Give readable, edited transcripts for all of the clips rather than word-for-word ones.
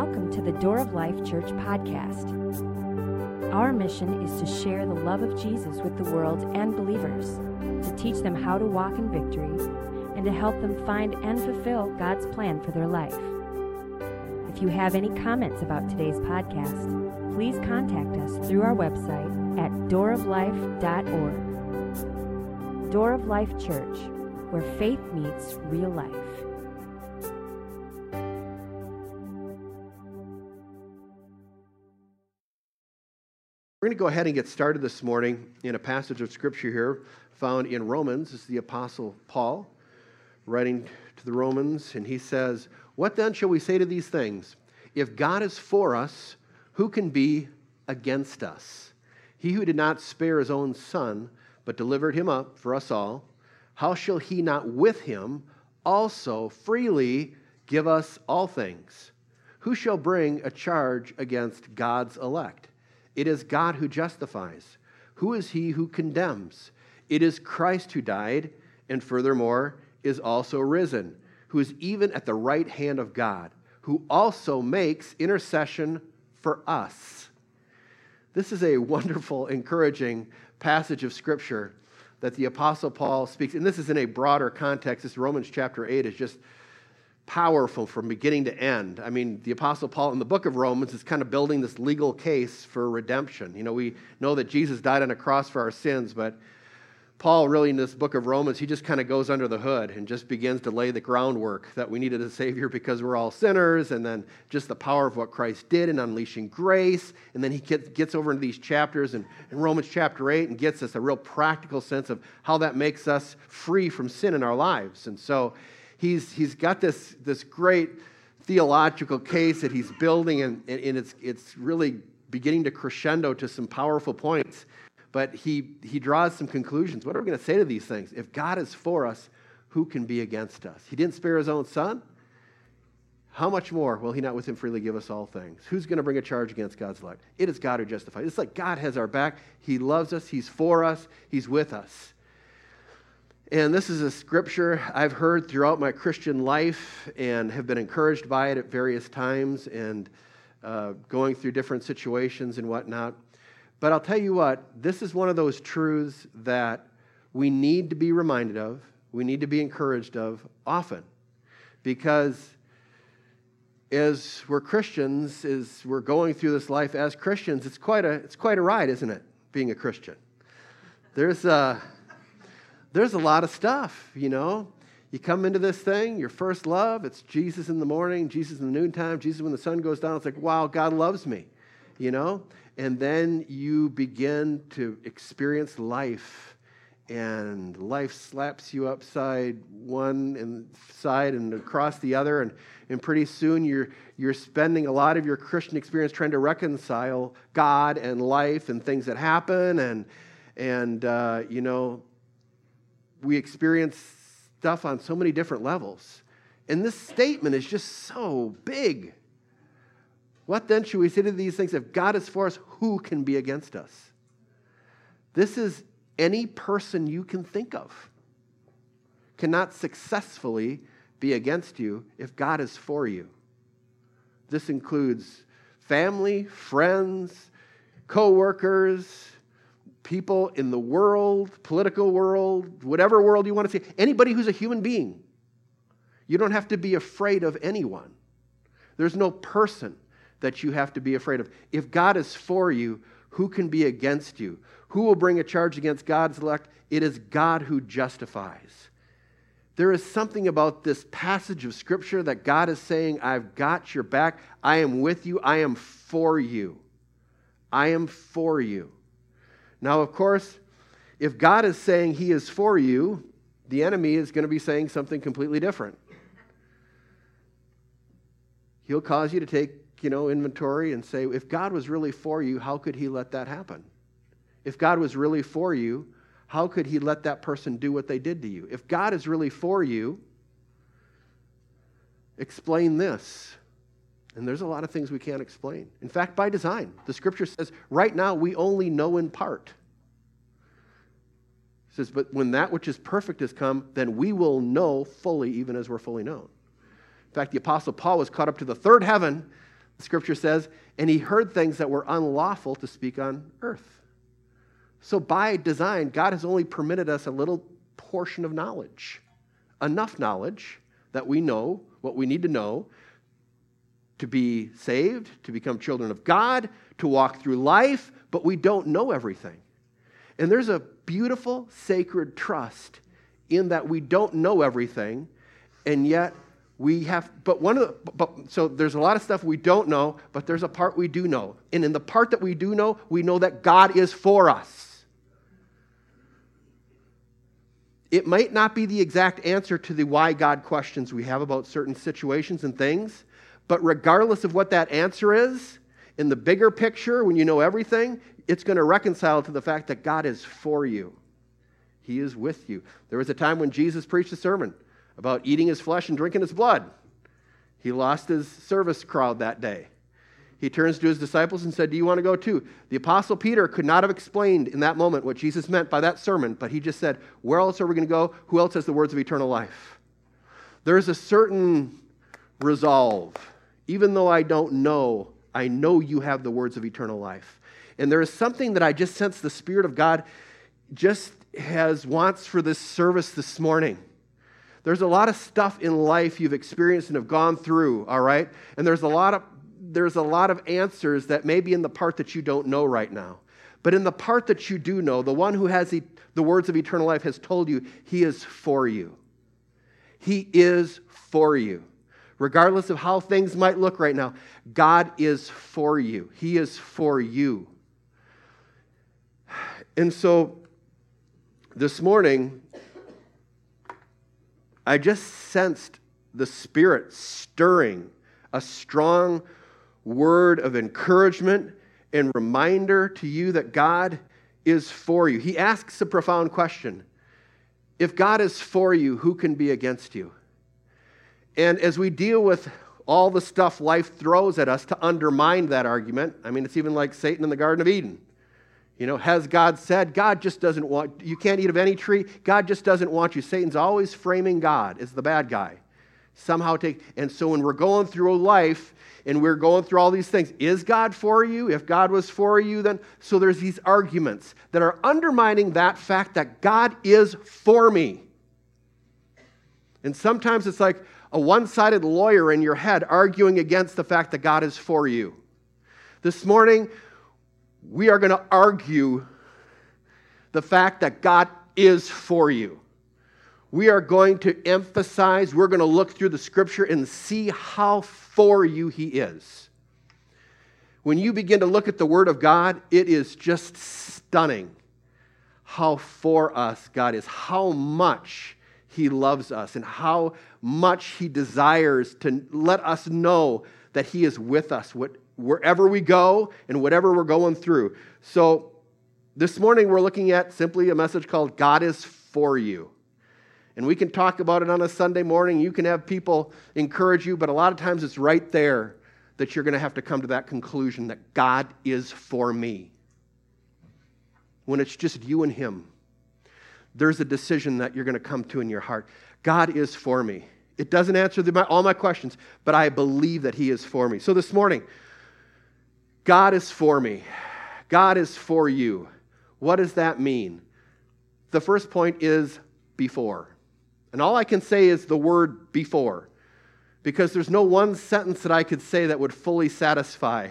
welcome to the Door of Life Church podcast. Our mission is to share the love of Jesus with the world and believers, to teach them how to walk in victory, and to help them find and fulfill God's plan for their life. If you have any comments about today's podcast, please contact us through our website at dooroflife.org. Door of Life Church, where faith meets real life. We're going to go ahead and get started this morning in a passage of Scripture here found in Romans. This is the Apostle Paul writing to the Romans, and he says, "What then shall we say to these things? If God is for us, who can be against us? He who did not spare his own Son, but delivered him up for us all, how shall he not with him also freely give us all things? Who shall bring a charge against God's elect? It is God who justifies. Who is he who condemns? It is Christ who died, and furthermore is also risen, who is even at the right hand of God, who also makes intercession for us." This is a wonderful, encouraging passage of Scripture that the Apostle Paul speaks, and this is in a broader context. This Romans chapter 8 is just powerful from beginning to end. I mean, the Apostle Paul in the book of Romans is kind of building this legal case for redemption. You know, we know that Jesus died on a cross for our sins, but Paul really in this book of Romans, he just kind of goes under the hood and just begins to lay the groundwork that we needed a Savior because we're all sinners, and then just the power of what Christ did in unleashing grace. And then he gets over into these chapters in Romans chapter 8 and gets us a real practical sense of how that makes us free from sin in our lives. And so he's got this great theological case that he's building, and it's really beginning to crescendo to some powerful points. But he draws some conclusions. What are we going to say to these things? If God is for us, who can be against us? He didn't spare his own Son. How much more will he not with him freely give us all things? Who's going to bring a charge against God's elect? It is God who justifies. It's like God has our back. He loves us. He's for us. He's with us. And this is a scripture I've heard throughout my Christian life and have been encouraged by it at various times and going through different situations and whatnot. But I'll tell you what, this is one of those truths that we need to be reminded of, we need to be encouraged of often. Because as we're Christians, as we're going through this life as Christians, it's quite a ride, isn't it, being a Christian? There's a lot of stuff, you know. You come into this thing, your first love, it's Jesus in the morning, Jesus in the noontime, Jesus when the sun goes down. It's like, wow, God loves me, you know. And then you begin to experience life, and life slaps you upside one side and across the other, and pretty soon you're spending a lot of your Christian experience trying to reconcile God and life and things that happen, and you know, we experience stuff on so many different levels. And this statement is just so big. What then should we say to these things? If God is for us, who can be against us? This is any person you can think of cannot successfully be against you if God is for you. This includes family, friends, co-workers, people in the world, political world, whatever world you want to see. Anybody who's a human being. You don't have to be afraid of anyone. There's no person that you have to be afraid of. If God is for you, who can be against you? Who will bring a charge against God's elect? It is God who justifies. There is something about this passage of Scripture that God is saying, I've got your back. I am with you. I am for you. I am for you. Now, of course, if God is saying he is for you, the enemy is going to be saying something completely different. He'll cause you to take inventory and say, if God was really for you, how could he let that happen? If God was really for you, how could he let that person do what they did to you? If God is really for you, explain this. And there's a lot of things we can't explain. In fact, by design, the Scripture says, right now we only know in part. It says, but when that which is perfect has come, then we will know fully, even as we're fully known. In fact, the Apostle Paul was caught up to the third heaven Scripture says, and he heard things that were unlawful to speak on earth. So by design, God has only permitted us a little portion of knowledge, enough knowledge that we know what we need to know to be saved, to become children of God, to walk through life, but we don't know everything. And there's a beautiful, sacred trust in that we don't know everything, and yet we have, so there's a lot of stuff we don't know, but there's a part we do know. And in the part that we do know, we know that God is for us. It might not be the exact answer to the why God questions we have about certain situations and things, but regardless of what that answer is, in the bigger picture, when you know everything, it's going to reconcile to the fact that God is for you. He is with you. There was a time when Jesus preached a sermon about eating his flesh and drinking his blood. He lost his service crowd that day. He turns to his disciples and said, do you want to go too? The Apostle Peter could not have explained in that moment what Jesus meant by that sermon, but he just said, where else are we going to go? Who else has the words of eternal life? There's a certain resolve. Even though I don't know, I know you have the words of eternal life. And there is something that I just sense the Spirit of God just wants for this service this morning. There's a lot of stuff in life you've experienced and have gone through, all right? And there's a lot of answers that may be in the part that you don't know right now. But in the part that you do know, the one who has the words of eternal life has told you he is for you. He is for you. Regardless of how things might look right now, God is for you. He is for you. And so this morning, I just sensed the Spirit stirring a strong word of encouragement and reminder to you that God is for you. He asks a profound question. If God is for you, who can be against you? And as we deal with all the stuff life throws at us to undermine that argument, I mean, it's even like Satan in the Garden of Eden. You know, has God said? God just doesn't want, you can't eat of any tree. God just doesn't want you. Satan's always framing God as the bad guy. And so when we're going through life and we're going through all these things, is God for you? If God was for you, then, so there's these arguments that are undermining that fact that God is for me. And sometimes it's like a one-sided lawyer in your head arguing against the fact that God is for you. This morning, we are going to argue the fact that God is for you. We are going to emphasize, we're going to look through the Scripture and see how for you He is. When you begin to look at the Word of God, it is just stunning how for us God is, how much He loves us, and how much He desires to let us know that He is with us wherever we go and whatever we're going through. So this morning we're looking at simply a message called God is for you. And we can talk about it on a Sunday morning. You can have people encourage you, but a lot of times it's right there that you're going to have to come to that conclusion that God is for me. When it's just you and Him, there's a decision that you're going to come to in your heart. God is for me. It doesn't answer all my questions, but I believe that He is for me. So this morning, God is for me. God is for you. What does that mean? The first point is before. And all I can say is the word before, because there's no one sentence that I could say that would fully satisfy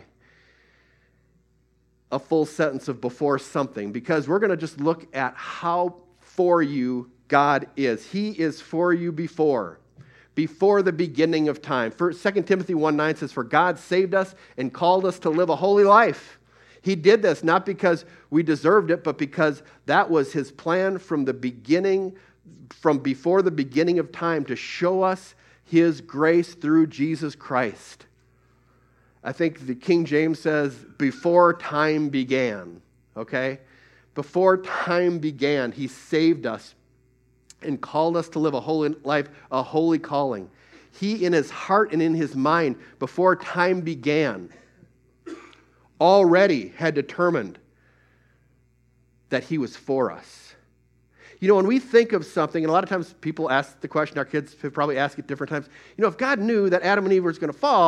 a full sentence of before something, because we're going to just look at how for you God is. He is for you before the beginning of time. 2 Timothy 1:9 says, for God saved us and called us to live a holy life. He did this not because we deserved it, but because that was His plan from the beginning, from before the beginning of time, to show us His grace through Jesus Christ. I think the King James says, before time began, okay? Before time began, He saved us and called us to live a holy life, a holy calling. He, in His heart and in His mind, before time began, already had determined that He was for us. You know, when we think of something, and a lot of times people ask the question, our kids have probably asked it different times, you know, if God knew that Adam and Eve were going to fall,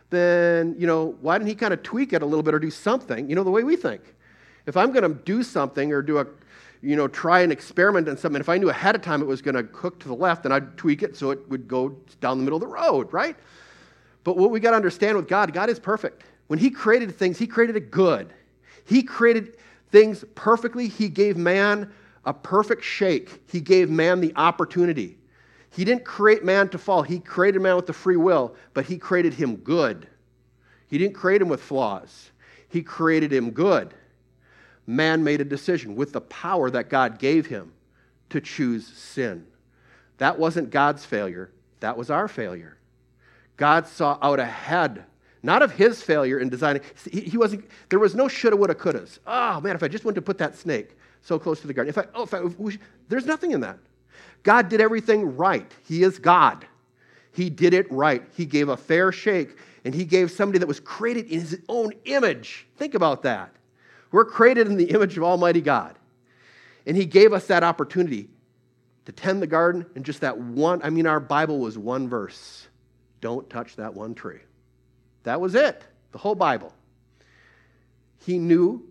then, why didn't he kind of tweak it a little bit or do something, the way we think? If I'm going to do something or try an experiment on something, if I knew ahead of time it was going to hook to the left, then I'd tweak it so it would go down the middle of the road, right? But what we got to understand with God is perfect. When he created things, he created it good. He created things perfectly. He gave man a perfect shake. He gave man the opportunity. He didn't create man to fall. He created man with the free will, but he created him good. He didn't create him with flaws. He created him good. Man made a decision with the power that God gave him to choose sin. That wasn't God's failure. That was our failure. God saw out ahead, not of his failure in designing. There was no shoulda, woulda, couldas. Oh, man, if I just went to put that snake so close to the garden. There's nothing in that. God did everything right. He is God. He did it right. He gave a fair shake, and he gave somebody that was created in his own image. Think about that. We're created in the image of Almighty God. And he gave us that opportunity to tend the garden, and just that one, our Bible was one verse. Don't touch that one tree. That was it, the whole Bible. He knew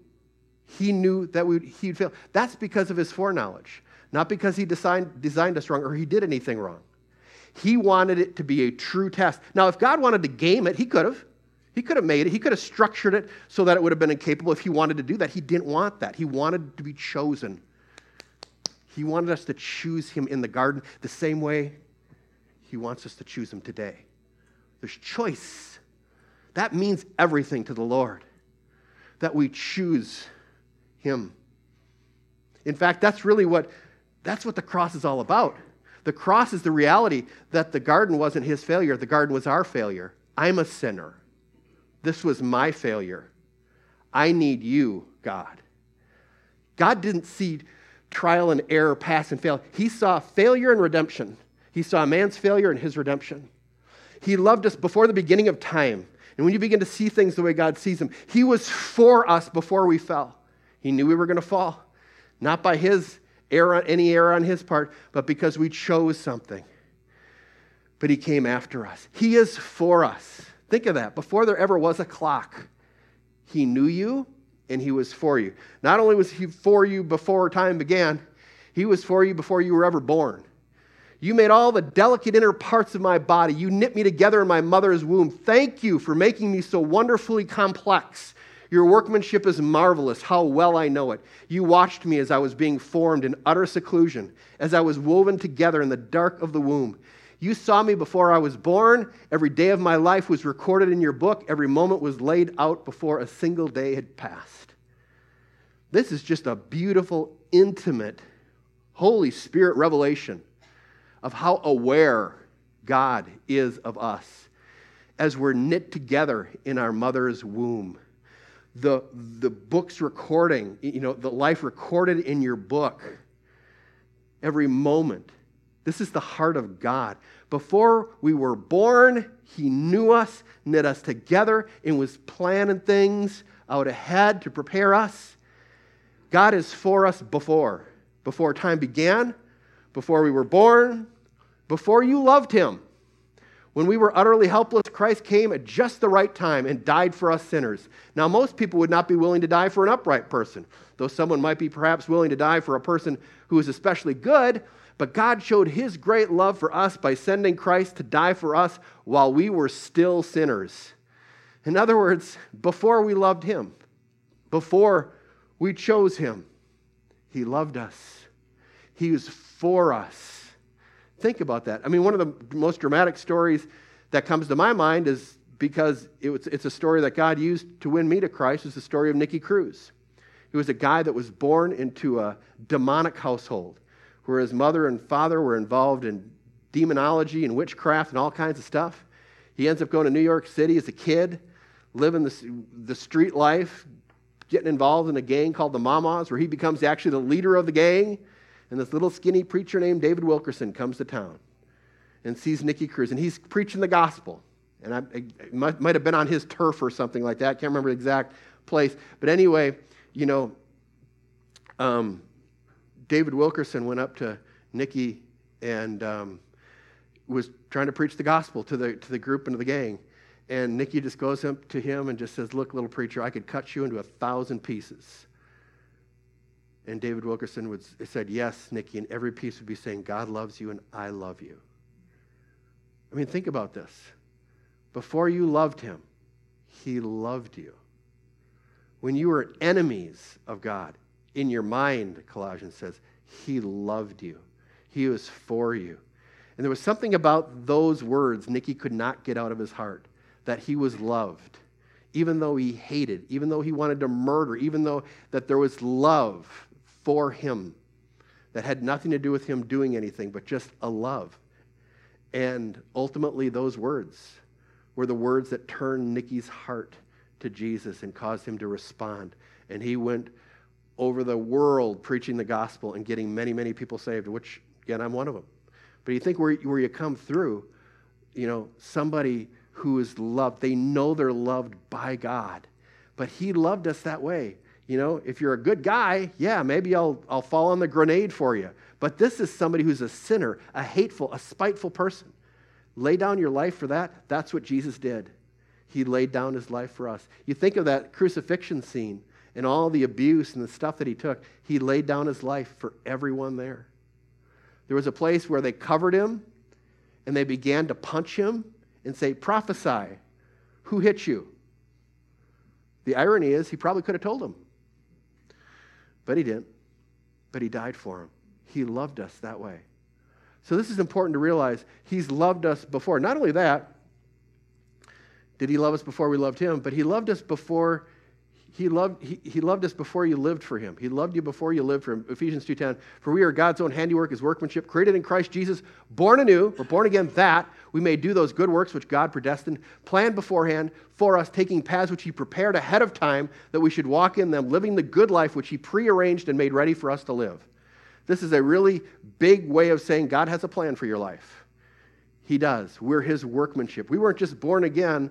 that he'd fail. That's because of his foreknowledge, not because he designed us wrong or he did anything wrong. He wanted it to be a true test. Now, if God wanted to game it, he could have. He could have made it. He could have structured it so that it would have been incapable if he wanted to do that. He didn't want that. He wanted to be chosen. He wanted us to choose him in the garden the same way he wants us to choose him today. There's choice. That means everything to the Lord, that we choose him. In fact, that's what the cross is all about. The cross is the reality that the garden wasn't his failure. The garden was our failure. I'm a sinner. This was my failure. I need you, God. God didn't see trial and error, pass and fail. He saw failure and redemption. He saw man's failure and his redemption. He loved us before the beginning of time. And when you begin to see things the way God sees them, he was for us before we fell. He knew we were going to fall. Not by any error on his part, but because we chose something. But he came after us. He is for us. Think of that. Before there ever was a clock, he knew you and he was for you. Not only was he for you before time began, he was for you before you were ever born. You made all the delicate inner parts of my body. You knit me together in my mother's womb. Thank you for making me so wonderfully complex. Your workmanship is marvelous. How well I know it. You watched me as I was being formed in utter seclusion, as I was woven together in the dark of the womb. You saw me before I was born. Every day of my life was recorded in your book. Every moment was laid out before a single day had passed. This is just a beautiful, intimate, Holy Spirit revelation of how aware God is of us as we're knit together in our mother's womb. The book's recording, the life recorded in your book, every moment. This is the heart of God. Before we were born, he knew us, knit us together, and was planning things out ahead to prepare us. God is for us before time began, before we were born, before you loved him. When we were utterly helpless, Christ came at just the right time and died for us sinners. Now, most people would not be willing to die for an upright person, though someone might be perhaps willing to die for a person who is especially good, but God showed his great love for us by sending Christ to die for us while we were still sinners. In other words, before we loved him, before we chose him, he loved us. He was for us. Think about that. One of the most dramatic stories that comes to my mind is because it's a story that God used to win me to Christ, is the story of Nicky Cruz. He was a guy that was born into a demonic household where his mother and father were involved in demonology and witchcraft and all kinds of stuff. He ends up going to New York City as a kid, living the street life, getting involved in a gang called the Mamas, where he becomes actually the leader of the gang. And this little skinny preacher named David Wilkerson comes to town and sees Nicky Cruz, and he's preaching the gospel. And it might have been on his turf or something like that. I can't remember the exact place. But anyway, David Wilkerson went up to Nicky and was trying to preach the gospel to the group and to the gang. And Nikki just goes up to him and just says, look, little preacher, I could cut you into 1,000 pieces. And David Wilkerson said, yes, Nikki, and every piece would be saying, God loves you and I love you. I mean, think about this. Before you loved him, he loved you. When you were enemies of God, in your mind, Colossians says, he loved you. He was for you. And there was something about those words Nikki could not get out of his heart, that he was loved, even though he hated, even though he wanted to murder, even though that there was love for him that had nothing to do with him doing anything, but just a love. And ultimately, those words were the words that turned Nikki's heart to Jesus and caused him to respond. And he went over the world preaching the gospel and getting many, many people saved, which, again, I'm one of them. But you think where you come through, somebody who is loved, they know they're loved by God. But he loved us that way. If you're a good guy, yeah, maybe I'll fall on the grenade for you. But this is somebody who's a sinner, a hateful, a spiteful person. Lay down your life for that. That's what Jesus did. He laid down his life for us. You think of that crucifixion scene and all the abuse and the stuff that he took. He laid down his life for everyone there. There was a place where they covered him and they began to punch him and say, prophesy, who hit you? The irony is he probably could have told them. But he didn't. But he died for him. He loved us that way. So this is important to realize. He's loved us before. Not only that, did he love us before we loved him, but he loved us before he loved us before you lived for him. He loved you before you lived for him. Ephesians 2:10, for we are God's own handiwork, his workmanship, created in Christ Jesus, born anew, or born again, that we may do those good works which God predestined, planned beforehand for us, taking paths which he prepared ahead of time that we should walk in them, living the good life which he prearranged and made ready for us to live. This is a really big way of saying God has a plan for your life. He does. We're his workmanship. We weren't just born again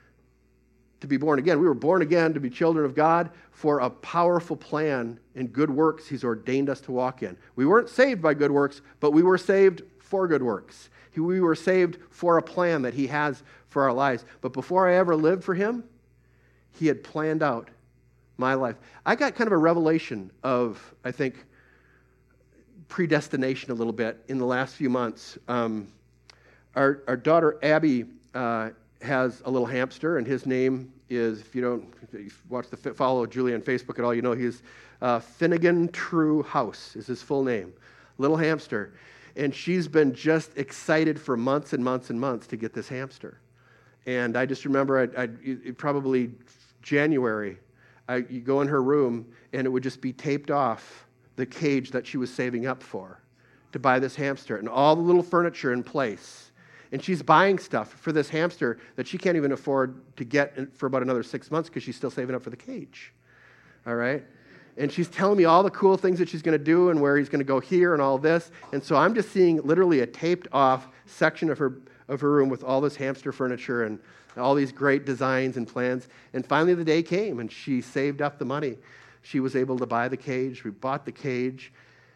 to be born again. We were born again to be children of God for a powerful plan and good works he's ordained us to walk in. We weren't saved by good works, but we were saved for good works. We were saved for a plan that he has for our lives. But before I ever lived for him, he had planned out my life. I got kind of a revelation of, I think, predestination a little bit in the last few months. Our daughter Abby has a little hamster, and his name is, if you follow Julie on Facebook at all, he's Finnegan True House is his full name. Little hamster. And she's been just excited for months and months and months to get this hamster. And I just remember probably January, you go in her room, and it would just be taped off the cage that she was saving up for to buy this hamster, and all the little furniture in place. And she's buying stuff for this hamster that she can't even afford to get for about another 6 months because she's still saving up for the cage. All right? And she's telling me all the cool things that she's going to do and where he's going to go here and all this. And so I'm just seeing literally a taped off section of her room with all this hamster furniture and all these great designs and plans. And finally the day came and she saved up the money. She was able to buy the cage. We bought the cage.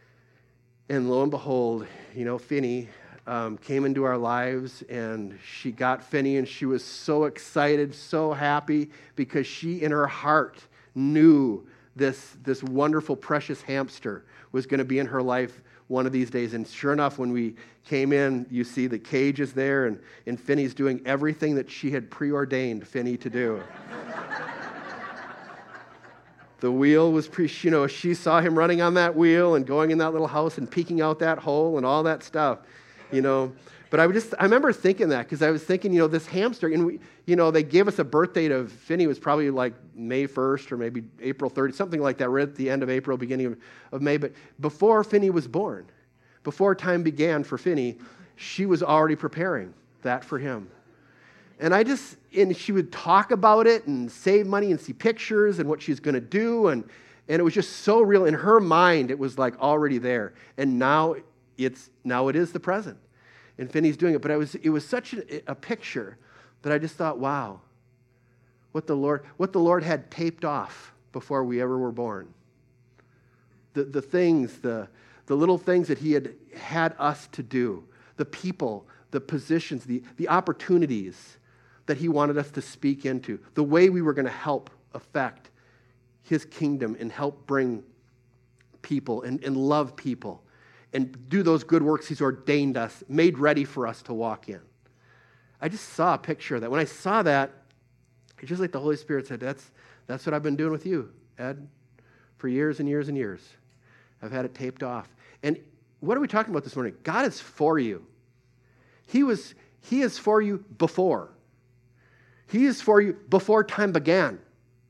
And lo and behold, Finny came into our lives, and she got Finny, and she was so excited, so happy, because she in her heart knew this wonderful, precious hamster was going to be in her life one of these days. And sure enough, when we came in, you see the cage is there, and Finny's doing everything that she had preordained Finny to do. The wheel was she saw him running on that wheel and going in that little house and peeking out that hole and all that stuff. But I remember thinking that, because I was thinking, this hamster, and they gave us a birth date of Finny was probably like May 1st or maybe April 30th, something like that. We're at the end of April, beginning of May. But before Finny was born, before time began for Finny, she was already preparing that for him. And she would talk about it and save money and see pictures and what she's going to do. And it was just so real. In her mind, it was like already there. And now it is the present. And Finny's doing it. But it was such a picture that I just thought, wow, what the Lord had taped off before we ever were born. The things, the little things that he had us to do, the people, the positions, the opportunities, that he wanted us to speak into, the way we were going to help affect his kingdom and help bring people and love people and do those good works he's ordained us, made ready for us to walk in. I just saw a picture of that. When I saw that, it's just like the Holy Spirit said, that's what I've been doing with you, Ed, for years and years and years. I've had it taped off. And what are we talking about this morning? God is for you. He is for you before. He is for you before time began.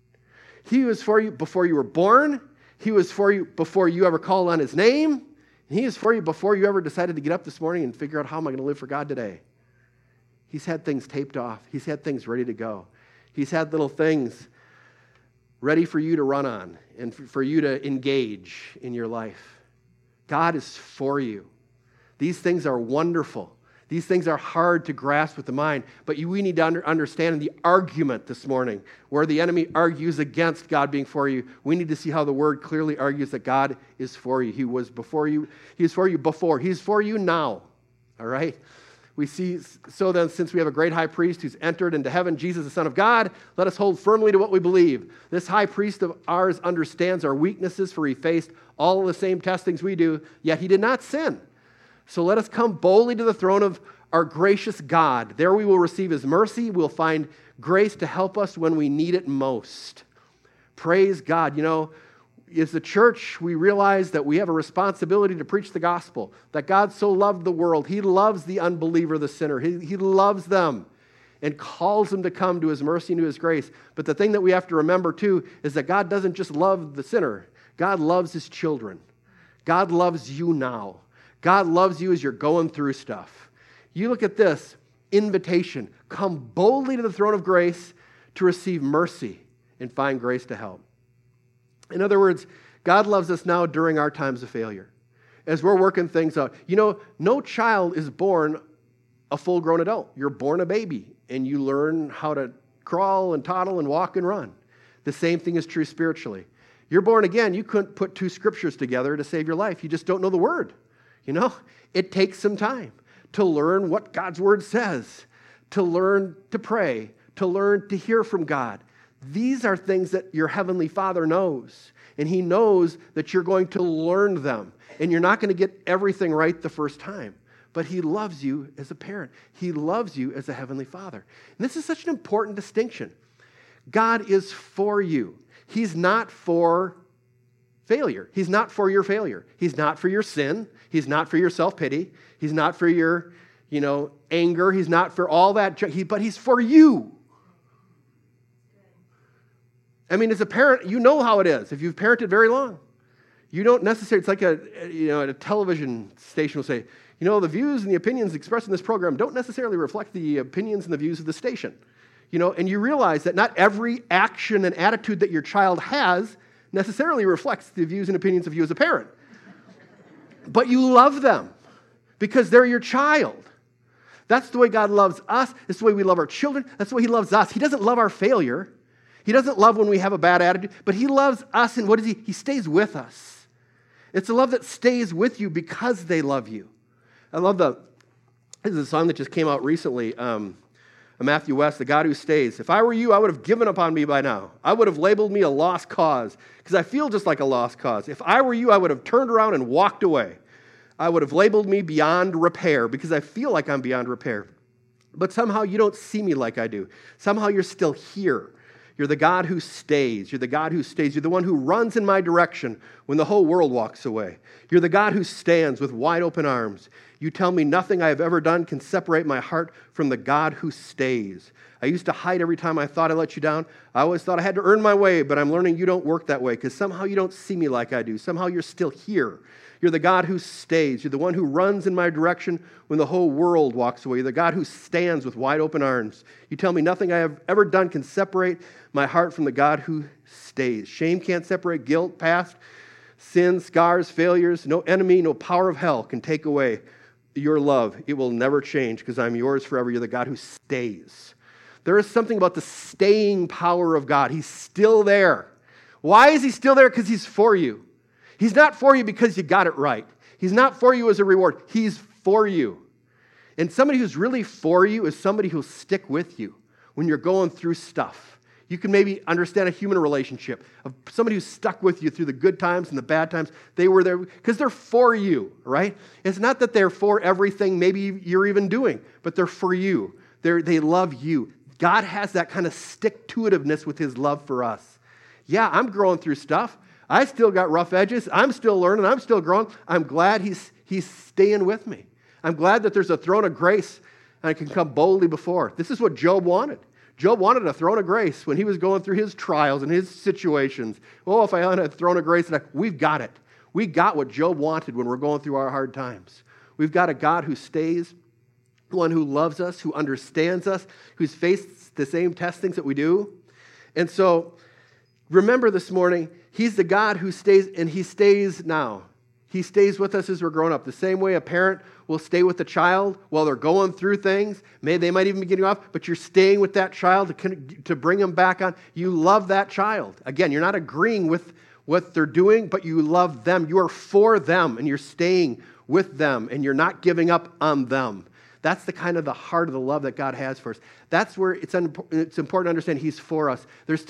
He was for you before you were born. He was for you before you ever called on his name. And he is for you before you ever decided to get up this morning and figure out how am I going to live for God today. He's had things taped off. He's had things ready to go. He's had little things ready for you to run on and for you to engage in your life. God is for you. These things are wonderful. These things are hard to grasp with the mind, but we need to understand the argument this morning where the enemy argues against God being for you. We need to see how the Word clearly argues that God is for you. He was before you. He is for you before. He's for you now. All right? We see, so then, since we have a great high priest who's entered into heaven, Jesus, the Son of God, let us hold firmly to what we believe. This high priest of ours understands our weaknesses, for he faced all of the same testings we do, yet he did not sin. So let us come boldly to the throne of our gracious God. There we will receive his mercy. We'll find grace to help us when we need it most. Praise God. You know, as the church, we realize that we have a responsibility to preach the gospel, that God so loved the world. He loves the unbeliever, the sinner. He loves them and calls them to come to his mercy and to his grace. But the thing that we have to remember, too, is that God doesn't just love the sinner. God loves his children. God loves you now. God loves you as you're going through stuff. You look at this invitation. Come boldly to the throne of grace to receive mercy and find grace to help. In other words, God loves us now during our times of failure, as we're working things out. You know, no child is born a full-grown adult. You're born a baby, and you learn how to crawl and toddle and walk and run. The same thing is true spiritually. You're born again. You couldn't put two scriptures together to save your life. You just don't know the word. You know, it takes some time to learn what God's word says, to learn to pray, to learn to hear from God. These are things that your heavenly Father knows, and he knows that you're going to learn them, and you're not going to get everything right the first time, but he loves you as a parent. He loves you as a heavenly Father. And this is such an important distinction. God is for you. He's not for failure. He's not for your failure. He's not for your sin. He's not for your self-pity. He's not for your, anger. He's not for all that, but he's for you. I mean, as a parent, you know how it is. If you've parented very long, you don't necessarily, it's like a television station will say, the views and the opinions expressed in this program don't necessarily reflect the opinions and the views of the station. And you realize that not every action and attitude that your child has necessarily reflects the views and opinions of you as a parent. But you love them because they're your child. That's the way God loves us. That's the way we love our children. That's the way he loves us. He doesn't love our failure. He doesn't love when we have a bad attitude, but he loves us, and what is he? He stays with us. It's a love that stays with you because they love you. I love this is a song that just came out recently, Matthew West, The God Who Stays. If I were you, I would have given up on me by now. I would have labeled me a lost cause because I feel just like a lost cause. If I were you, I would have turned around and walked away. I would have labeled me beyond repair because I feel like I'm beyond repair. But somehow you don't see me like I do. Somehow you're still here. You're the God who stays. You're the God who stays. You're the one who runs in my direction when the whole world walks away. You're the God who stands with wide open arms. You tell me nothing I have ever done can separate my heart from the God who stays. I used to hide every time I thought I let you down. I always thought I had to earn my way, but I'm learning you don't work that way because somehow you don't see me like I do. Somehow you're still here. You're the God who stays. You're the one who runs in my direction when the whole world walks away. You're the God who stands with wide open arms. You tell me nothing I have ever done can separate my heart from the God who stays. Shame can't separate guilt, past, sin, scars, failures. No enemy, no power of hell can take away your love. It will never change because I'm yours forever. You're the God who stays. There is something about the staying power of God. He's still there. Why is he still there? Because he's for you. He's not for you because you got it right. He's not for you as a reward. He's for you. And somebody who's really for you is somebody who'll stick with you. when you're going through stuff. You can maybe understand a human relationship of somebody who's stuck with you through the good times and the bad times. They were there because they're for you, right? It's not that they're for everything maybe you're even doing, but they're for you. They love you. God has that kind of stick-to-itiveness with his love for us. Yeah, I'm growing through stuff. I still got rough edges. I'm still learning. I'm still growing. I'm glad he's staying with me. I'm glad that there's a throne of grace and I can come boldly before. This is what Job wanted. Job wanted a throne of grace when he was going through his trials and his situations. Oh, if I had a throne of grace, we've got it. We got what Job wanted when we're going through our hard times. We've got a God who stays, one who loves us, who understands us, who's faced the same testings that we do. And so, remember this morning, he's the God who stays, and he stays now. He stays with us as we're growing up. The same way a parent will stay with the child while they're going through things. They might even be getting off, but you're staying with that child to bring them back on. You love that child. Again, you're not agreeing with what they're doing, but you love them. You are for them, and you're staying with them, and you're not giving up on them. That's the kind of the heart of the love that God has for us. That's where it's important to understand he's for us. There's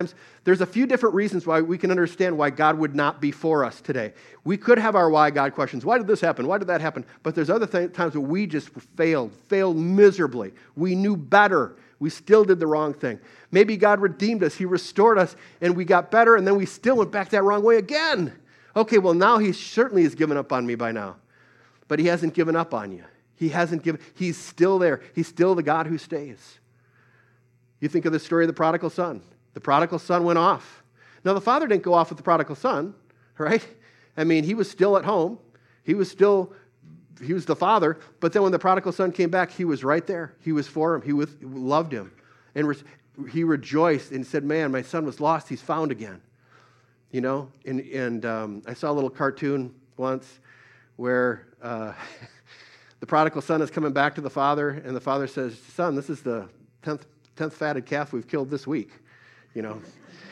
a few different reasons why we can understand why God would not be for us today. We could have our why God questions. Why did this happen? Why did that happen? But there's other times where we just failed miserably. We knew better. We still did the wrong thing. Maybe God redeemed us. He restored us, and we got better, and then we still went back that wrong way again. Okay, well, now he certainly has given up on me by now. But he hasn't given up on you. He's still there. He's still the God who stays. You think of the story of the prodigal son. The prodigal son went off. Now, the father didn't go off with the prodigal son, right? I mean, he was still at home. He was the father. But then when the prodigal son came back, he was right there. He was for him. He loved him. And he rejoiced and said, man, my son was lost. He's found again. You know? And I saw a little cartoon once where... the prodigal son is coming back to the father, and the father says, son, this is the 10th fatted calf we've killed this week, you know.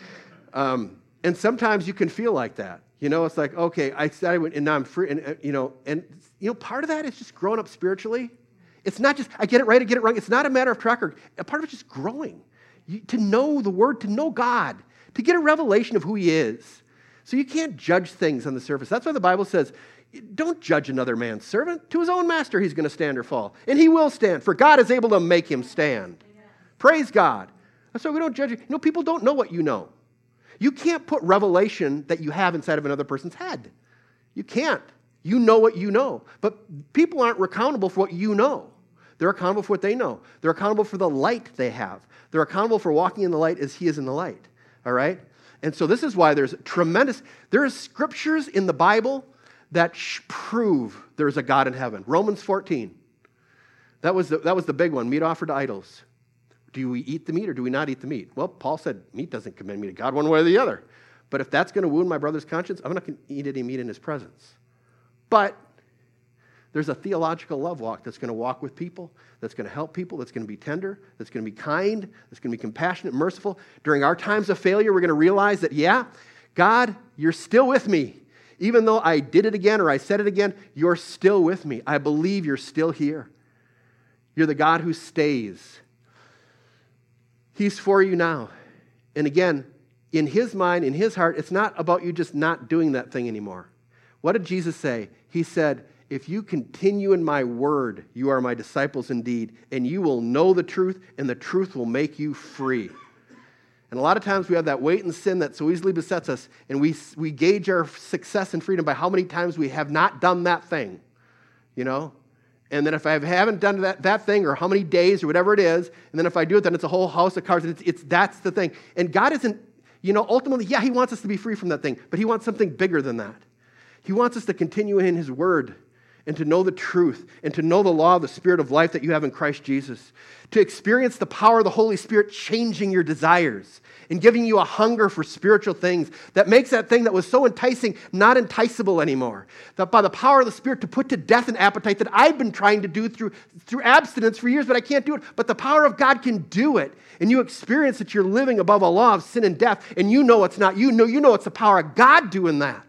And sometimes you can feel like that. You know, it's like, okay, I said I went, and now I'm free, and part of that is just growing up spiritually. It's not just, I get it right, I get it wrong. It's not a matter of track record. A part of it's just growing. To know the Word, to know God, to get a revelation of who He is. So you can't judge things on the surface. That's why the Bible says, don't judge another man's servant. To his own master he's going to stand or fall. And he will stand, for God is able to make him stand. Amen. Praise God. That's why we don't judge. People don't know what you know. You can't put revelation that you have inside of another person's head. You can't. You know what you know. But people aren't accountable for what you know. They're accountable for what they know. They're accountable for the light they have. They're accountable for walking in the light as he is in the light. All right? And so this is why there is scriptures in the Bible that prove there's a God in heaven. Romans 14. That was the big one, meat offered to idols. Do we eat the meat or do we not eat the meat? Well, Paul said meat doesn't commend me to God one way or the other. But if that's going to wound my brother's conscience, I'm not going to eat any meat in his presence. But there's a theological love walk that's going to walk with people, that's going to help people, that's going to be tender, that's going to be kind, that's going to be compassionate, merciful. During our times of failure, we're going to realize that, yeah, God, you're still with me. Even though I did it again or I said it again, you're still with me. I believe you're still here. You're the God who stays. He's for you now. And again, in his mind, in his heart, it's not about you just not doing that thing anymore. What did Jesus say? He said, if you continue in my word, you are my disciples indeed, and you will know the truth, and the truth will make you free. And a lot of times we have that weight and sin that so easily besets us, and we gauge our success and freedom by how many times we have not done that thing, you know? And then if I haven't done that thing, or how many days, or whatever it is, and then if I do it, then it's a whole house of cards, and that's the thing. And God isn't, ultimately, yeah, he wants us to be free from that thing, but he wants something bigger than that. He wants us to continue in his word, and to know the truth, and to know the law of the Spirit of life that you have in Christ Jesus. To experience the power of the Holy Spirit changing your desires and giving you a hunger for spiritual things that makes that thing that was so enticing not enticable anymore. That by the power of the Spirit to put to death an appetite that I've been trying to do through abstinence for years, but I can't do it. But the power of God can do it. And you experience that you're living above a law of sin and death, and you know it's not you. You know it's the power of God doing that.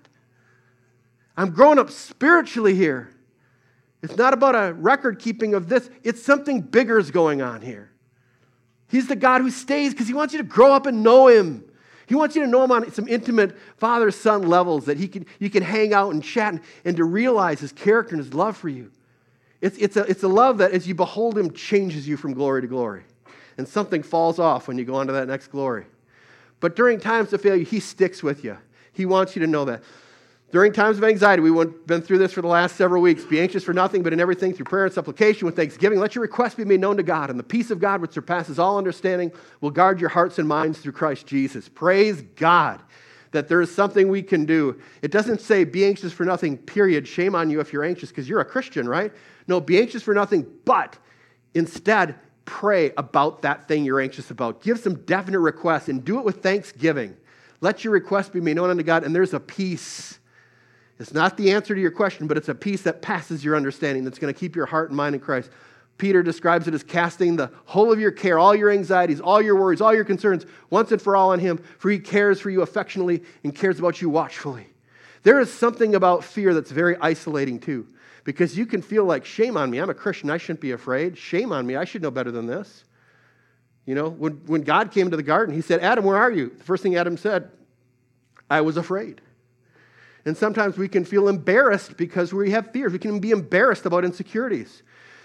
I'm growing up spiritually here. It's not about a record keeping of this. It's something bigger is going on here. He's the God who stays because he wants you to grow up and know him. He wants you to know him on some intimate father-son levels that you can hang out and chat and to realize his character and his love for you. It's a love that as you behold him changes you from glory to glory. And something falls off when you go on to that next glory. But during times of failure, he sticks with you. He wants you to know that. During times of anxiety, we've been through this for the last several weeks. Be anxious for nothing, but in everything through prayer and supplication with thanksgiving. Let your requests be made known to God, and the peace of God, which surpasses all understanding, will guard your hearts and minds through Christ Jesus. Praise God that there is something we can do. It doesn't say be anxious for nothing, period. Shame on you if you're anxious, because you're a Christian, right? No, be anxious for nothing, but instead pray about that thing you're anxious about. Give some definite requests and do it with thanksgiving. Let your requests be made known unto God, and there's a peace. It's not the answer to your question, but it's a peace that passes your understanding that's going to keep your heart and mind in Christ. Peter describes it as casting the whole of your care, all your anxieties, all your worries, all your concerns, once and for all on him, for he cares for you affectionately and cares about you watchfully. There is something about fear that's very isolating too, because you can feel like, shame on me, I'm a Christian, I shouldn't be afraid. Shame on me, I should know better than this. You know, when God came to the garden, he said, Adam, where are you? The first thing Adam said, I was afraid. And sometimes we can feel embarrassed because we have fears. We can be embarrassed about insecurities.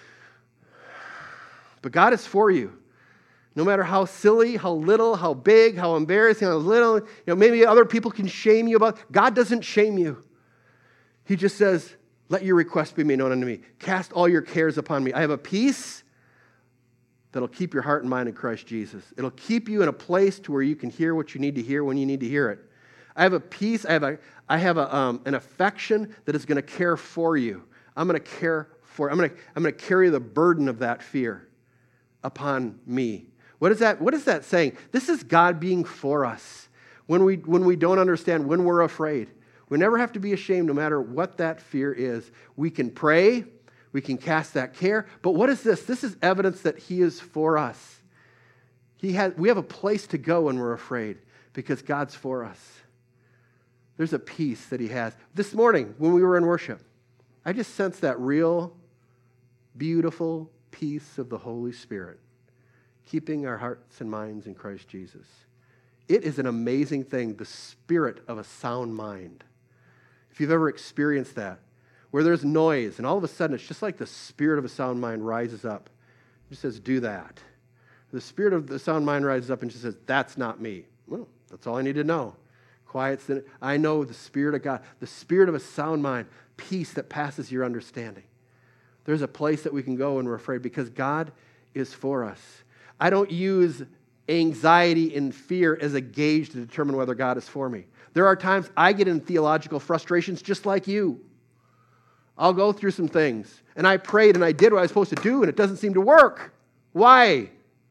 But God is for you. No matter how silly, how little, how big, how embarrassing, how little, maybe other people can shame you about. God doesn't shame you. He just says, let your requests be made known unto me. Cast all your cares upon me. I have a peace that'll keep your heart and mind in Christ Jesus. It'll keep you in a place to where you can hear what you need to hear when you need to hear it. I have a peace, I have an affection that is going to care for you. I'm going to care for you. I'm going to carry the burden of that fear upon me. What is that saying? This is God being for us. When we don't understand, when we're afraid. We never have to be ashamed no matter what that fear is. We can pray, we can cast that care, but what is this? This is evidence that he is for us. We have a place to go when we're afraid because God's for us. There's a peace that he has. This morning, when we were in worship, I just sensed that real, beautiful peace of the Holy Spirit, keeping our hearts and minds in Christ Jesus. It is an amazing thing, the spirit of a sound mind. If you've ever experienced that, where there's noise, and all of a sudden, it's just like the spirit of a sound mind rises up. It just says, do that. The spirit of the sound mind rises up and just says, that's not me. Well, that's all I need to know. Quiets, I know the Spirit of God, the spirit of a sound mind, peace that passes your understanding. There's a place that we can go when we're afraid because God is for us. I don't use anxiety and fear as a gauge to determine whether God is for me. There are times I get in theological frustrations just like you. I'll go through some things, and I prayed and I did what I was supposed to do, and it doesn't seem to work. Why?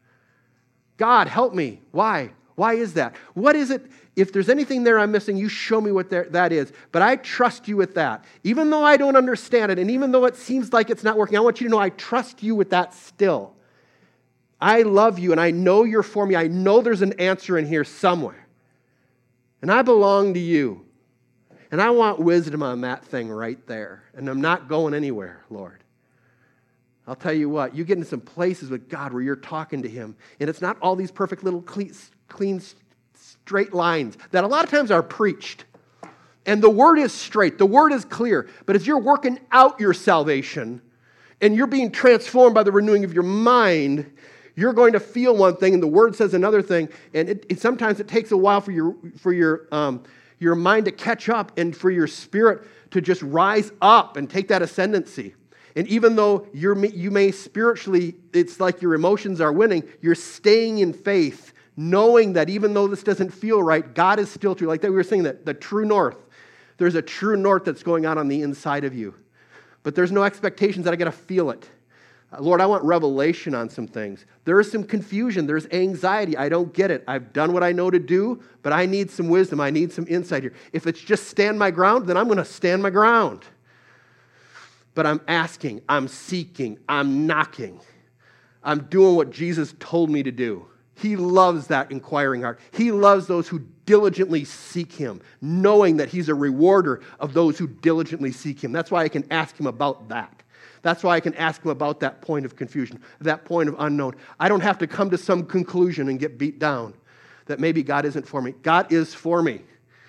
God, help me. Why? Why is that? What is it? If there's anything there I'm missing, you show me what that is. But I trust you with that. Even though I don't understand it, and even though it seems like it's not working, I want you to know I trust you with that still. I love you, and I know you're for me. I know there's an answer in here somewhere. And I belong to you. And I want wisdom on that thing right there. And I'm not going anywhere, Lord. I'll tell you what, you get into some places with God where you're talking to him, and it's not all these perfect little clean, straight lines that a lot of times are preached. And the word is straight, the word is clear, but as you're working out your salvation and you're being transformed by the renewing of your mind, you're going to feel one thing and the word says another thing, and sometimes it takes a while for your mind to catch up and for your spirit to just rise up and take that ascendancy. And even though you may spiritually, it's like your emotions are winning, you're staying in faith, knowing that even though this doesn't feel right, God is still true. Like that we were saying, that the true north. There's a true north that's going on the inside of you. But there's no expectations that I got to feel it. Lord, I want revelation on some things. There is some confusion. There's anxiety. I don't get it. I've done what I know to do, but I need some wisdom. I need some insight here. If it's just stand my ground, then I'm going to stand my ground. But I'm asking, I'm seeking, I'm knocking. I'm doing what Jesus told me to do. He loves that inquiring heart. He loves those who diligently seek him, knowing that he's a rewarder of those who diligently seek him. That's why I can ask him about that. That's why I can ask him about that point of confusion, that point of unknown. I don't have to come to some conclusion and get beat down that maybe God isn't for me. God is for me.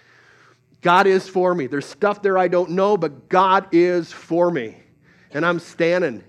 God is for me. There's stuff there I don't know, but God is for me. And I'm standing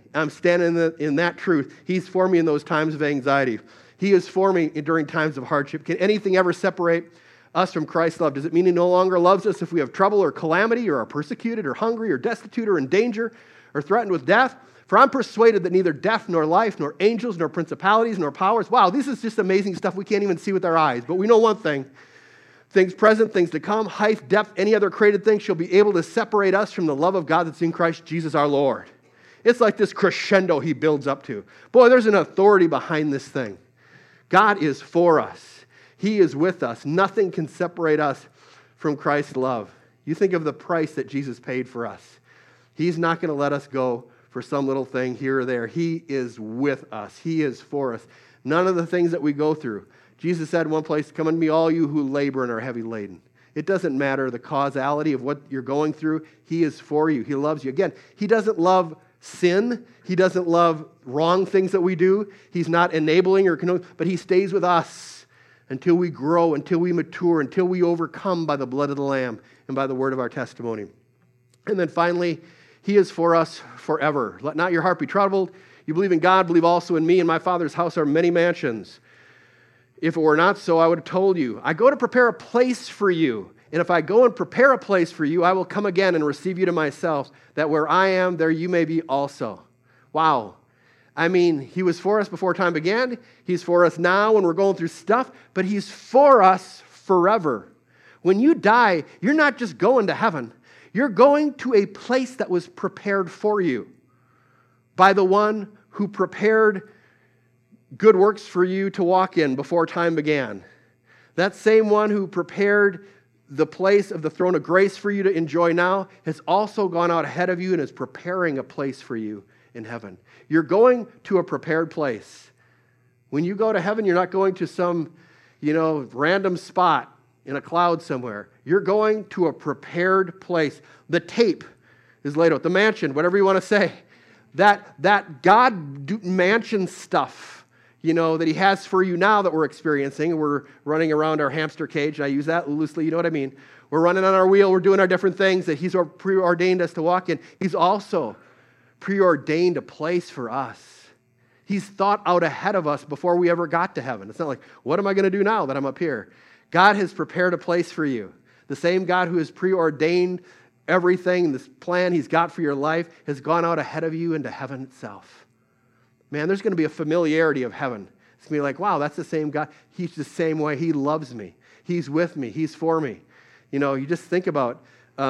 in that truth. He's for me in those times of anxiety. He is for me during times of hardship. Can anything ever separate us from Christ's love? Does it mean he no longer loves us if we have trouble or calamity or are persecuted or hungry or destitute or in danger or threatened with death? For I'm persuaded that neither death nor life nor angels nor principalities nor powers. Wow, this is just amazing stuff we can't even see with our eyes. But we know one thing. Things present, things to come, height, depth, any other created thing shall be able to separate us from the love of God that's in Christ Jesus our Lord. It's like this crescendo he builds up to. Boy, there's an authority behind this thing. God is for us. He is with us. Nothing can separate us from Christ's love. You think of the price that Jesus paid for us. He's not going to let us go for some little thing here or there. He is with us. He is for us. None of the things that we go through. Jesus said in one place, "Come unto me, all you who labor and are heavy laden." It doesn't matter the causality of what you're going through. He is for you. He loves you. Again, he doesn't love sin. He doesn't love wrong things that we do. He's not enabling but he stays with us until we grow, until we mature, until we overcome by the blood of the Lamb and by the word of our testimony. And then finally, he is for us forever. Let not your heart be troubled. You believe in God, believe also in me. In my Father's house are many mansions. If it were not so, I would have told you. I go to prepare a place for you. And if I go and prepare a place for you, I will come again and receive you to myself, that where I am, there you may be also. Wow. I mean, he was for us before time began. He's for us now when we're going through stuff, but he's for us forever. When you die, you're not just going to heaven. You're going to a place that was prepared for you by the one who prepared good works for you to walk in before time began. That same one who prepared the place of the throne of grace for you to enjoy now has also gone out ahead of you and is preparing a place for you in heaven. You're going to a prepared place. When you go to heaven, you're not going to some, random spot in a cloud somewhere. You're going to a prepared place. The tape is laid out. The mansion, whatever you want to say. That God mansion stuff, that he has for you now that we're experiencing. We're running around our hamster cage. I use that loosely, you know what I mean? We're running on our wheel. We're doing our different things that he's preordained us to walk in. He's also preordained a place for us. He's thought out ahead of us before we ever got to heaven. It's not like, what am I going to do now that I'm up here? God has prepared a place for you. The same God who has preordained everything, this plan he's got for your life, has gone out ahead of you into heaven itself. Man, there's going to be a familiarity of heaven. It's going to be like, wow, that's the same God. He's the same way. He loves me. He's with me. He's for me. You just think about,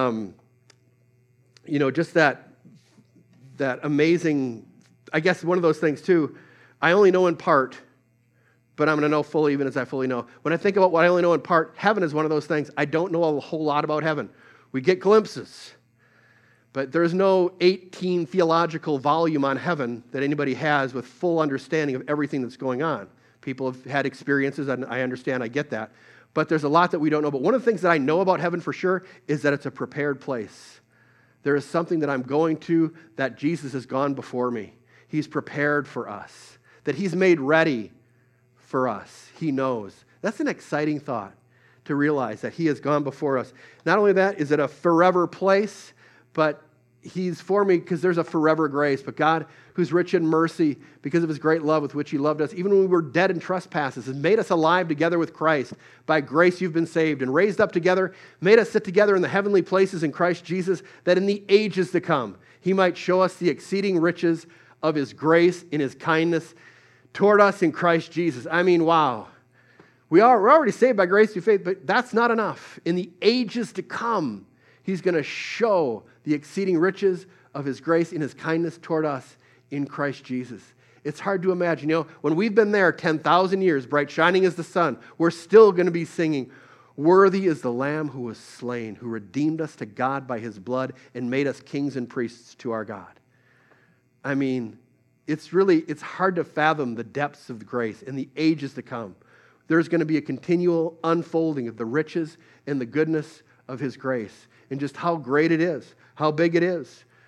just that amazing, I guess one of those things too, I only know in part, but I'm going to know fully even as I fully know. When I think about what I only know in part, heaven is one of those things. I don't know a whole lot about heaven. We get glimpses. But there's no 18 theological volume on heaven that anybody has with full understanding of everything that's going on. People have had experiences, and I understand, I get that. But there's a lot that we don't know. But one of the things that I know about heaven for sure is that it's a prepared place. There is something that I'm going to that Jesus has gone before me. He's prepared for us, that he's made ready for us. He knows. That's an exciting thought to realize that he has gone before us. Not only that, is it a forever place, but he's for me because there's a forever grace. But God, who's rich in mercy, because of his great love with which he loved us, even when we were dead in trespasses, has made us alive together with Christ. By grace you've been saved and raised up together, made us sit together in the heavenly places in Christ Jesus, that in the ages to come he might show us the exceeding riches of his grace in his kindness toward us in Christ Jesus. I mean, wow. We're already saved by grace through faith, but that's not enough. In the ages to come, he's going to show the exceeding riches of his grace in his kindness toward us in Christ Jesus. It's hard to imagine. When we've been there 10,000 years, bright shining as the sun, we're still going to be singing, "Worthy is the Lamb who was slain, who redeemed us to God by his blood and made us kings and priests to our God." I mean, it's hard to fathom the depths of the grace in the ages to come. There's going to be a continual unfolding of the riches and the goodness of his grace and just how great it is, how big it is.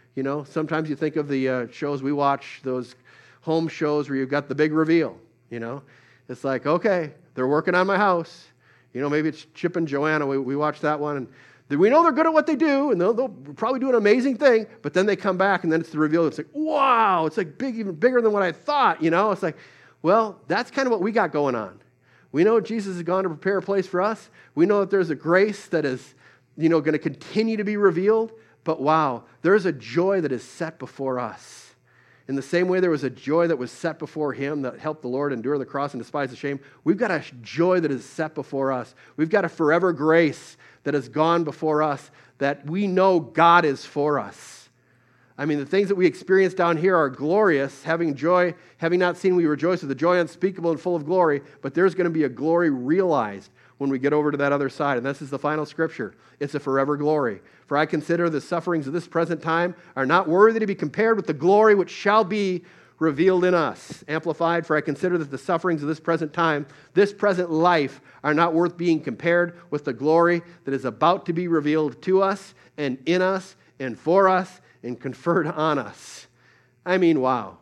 You know, sometimes you think of the shows we watch, those home shows where you've got the big reveal, you know. It's like, okay, they're working on my house. You know, maybe it's Chip and Joanna. We watch that one, and we know they're good at what they do, and they'll probably do an amazing thing, but then they come back, and then it's the reveal. It's like, wow, it's like big, even bigger than what I thought, you know? It's like, well, that's kind of what we got going on. We know Jesus has gone to prepare a place for us. We know that there's a grace that is, you know, going to continue to be revealed, but wow, there's a joy that is set before us. In the same way there was a joy that was set before him that helped the Lord endure the cross and despise the shame, we've got a joy that is set before us. We've got a forever grace that has gone before us that we know God is for us. I mean, the things that we experience down here are glorious. Having joy, having not seen, we rejoice with a joy unspeakable and full of glory, but there's going to be a glory realized when we get over to that other side. And this is the final scripture. It's a forever glory. For I consider the sufferings of this present time are not worthy to be compared with the glory which shall be revealed in us. Amplified, for I consider that the sufferings of this present time, this present life, are not worth being compared with the glory that is about to be revealed to us and in us and for us and conferred on us. I mean, wow.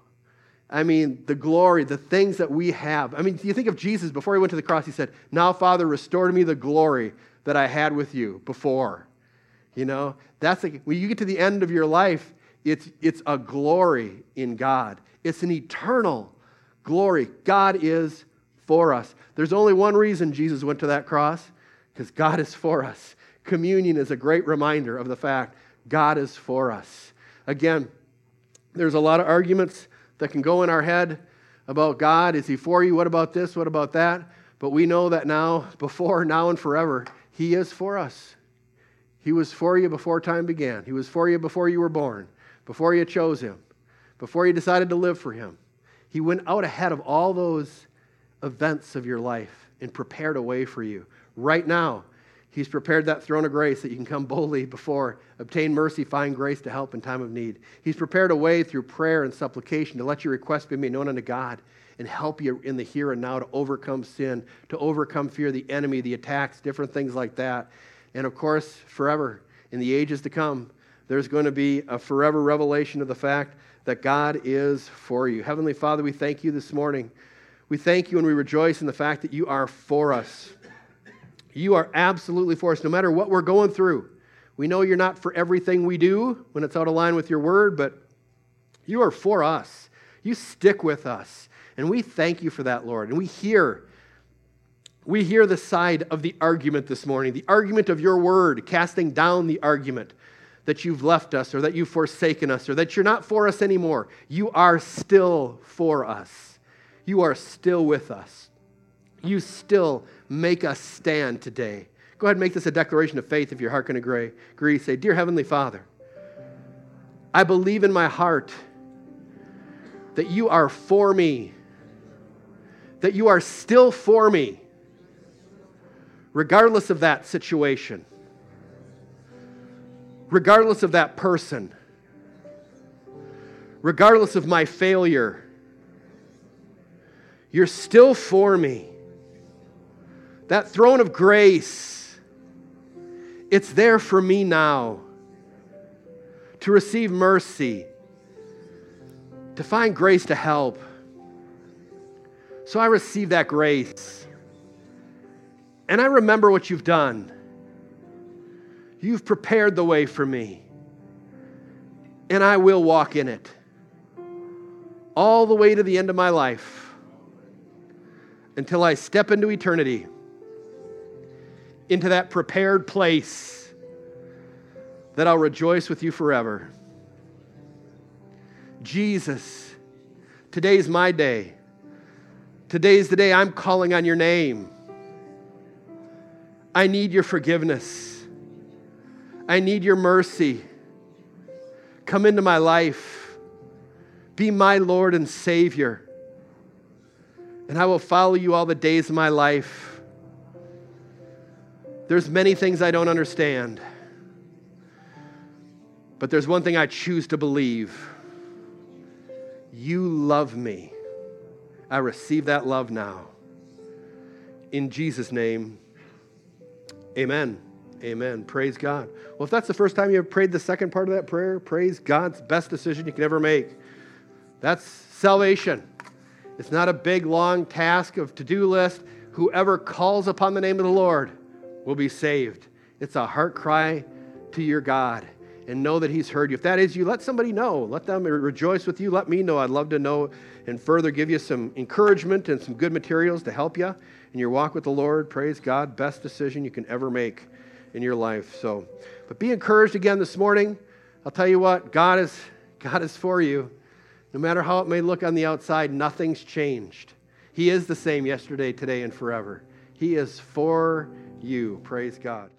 I mean, the glory, the things that we have. I mean, you think of Jesus before he went to the cross, he said, now, Father, restore to me the glory that I had with you before. You know, that's like, when you get to the end of your life, it's a glory in God. It's an eternal glory. God is for us. There's only one reason Jesus went to that cross, because God is for us. Communion is a great reminder of the fact God is for us. Again, there's a lot of arguments that can go in our head about God. Is he for you? What about this? What about that? But we know that now, before, now, and forever, he is for us. He was for you before time began. He was for you before you were born, before you chose him, before you decided to live for him. He went out ahead of all those events of your life and prepared a way for you. Right now, he's prepared that throne of grace that you can come boldly before, obtain mercy, find grace to help in time of need. He's prepared a way through prayer and supplication to let your requests be made known unto God and help you in the here and now to overcome sin, to overcome fear, the enemy, the attacks, different things like that. And of course, forever, in the ages to come, there's going to be a forever revelation of the fact that God is for you. Heavenly Father, we thank you this morning. We thank you and we rejoice in the fact that you are for us. You are absolutely for us, no matter what we're going through. We know you're not for everything we do when it's out of line with your word, but you are for us. You stick with us. And we thank you for that, Lord. And we hear the side of the argument this morning, the argument of your word, casting down the argument that you've left us or that you've forsaken us or that you're not for us anymore. You are still for us. You are still with us. You still make us stand today. Go ahead and make this a declaration of faith if your heart can agree. Say, Dear Heavenly Father, I believe in my heart that you are for me, that you are still for me, regardless of that situation, regardless of that person, regardless of my failure. You're still for me. That throne of grace, it's there for me now to receive mercy, to find grace to help. So I receive that grace. And I remember what you've done. You've prepared the way for me. And I will walk in it all the way to the end of my life until I step into eternity, into that prepared place that I'll rejoice with you forever. Jesus, today's my day. Today's the day I'm calling on your name. I need your forgiveness. I need your mercy. Come into my life. Be my Lord and Savior. And I will follow you all the days of my life. There's many things I don't understand. But there's one thing I choose to believe. You love me. I receive that love now. In Jesus' name, amen. Amen. Praise God. Well, if that's the first time you've prayed the second part of that prayer, praise God's best decision you can ever make. That's salvation. It's not a big, long task of to-do list. Whoever calls upon the name of the Lord will be saved. It's a heart cry to your God, and know that He's heard you. If that is you, let somebody know. Let them rejoice with you. Let me know. I'd love to know and further give you some encouragement and some good materials to help you in your walk with the Lord. Praise God. Best decision you can ever make in your life. But be encouraged again this morning. I'll tell you what, God is for you. No matter how it may look on the outside, nothing's changed. He is the same yesterday, today, and forever. He is for you. Praise God.